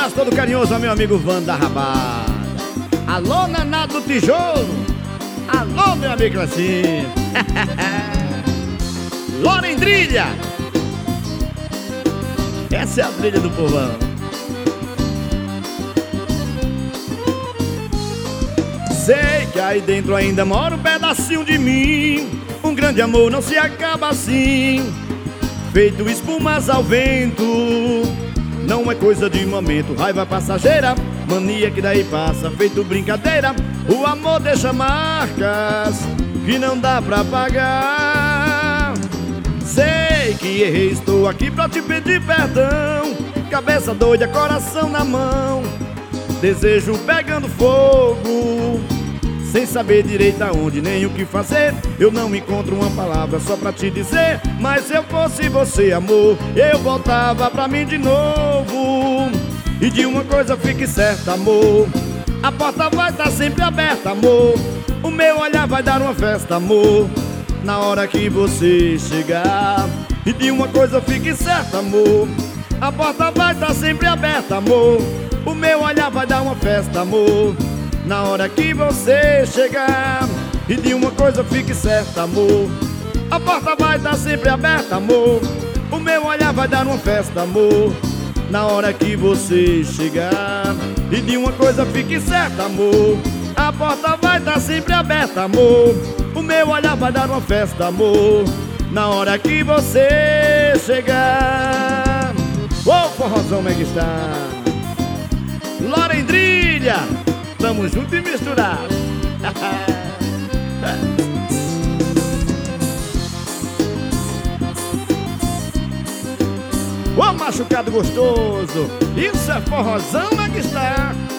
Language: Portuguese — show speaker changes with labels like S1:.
S1: abraço todo carinhoso ao meu amigo Vando da Rabada. Alô, Naná do Tijolo. Alô, meu amigo Classinho. Lorendrilha. Essa é a trilha do povão. Sei que aí dentro ainda mora um pedacinho de mim. Um grande amor não se acaba assim, feito espumas ao vento. Não é coisa de momento, raiva passageira, mania que daí passa, feito brincadeira. O amor deixa marcas que não dá pra pagar. Sei que errei, estou aqui pra te pedir perdão. Cabeça doida, coração na mão, desejo pegando fogo, sem saber direito aonde nem o que fazer. Eu não encontro uma palavra só pra te dizer, mas se eu fosse você, amor, eu voltava pra mim de novo. E de uma coisa fique certa, amor, a porta vai estar sempre aberta, amor. O meu olhar vai dar uma festa, amor, na hora que você chegar. E de uma coisa fique certa, amor, a porta vai estar sempre aberta, amor. O meu olhar vai dar uma festa, amor, na hora que você chegar. E de uma coisa fique certa, amor, a porta vai estar sempre aberta, amor. O meu olhar vai dar uma festa, amor, na hora que você chegar. E de uma coisa fique certa, amor, a porta vai estar sempre aberta, amor. O meu olhar vai dar uma festa, amor, na hora que você chegar. Ô, forrozão Megastar, Lorendrilha, tamo junto e misturado. Ô, machucado gostoso, isso é forrozão Megastar.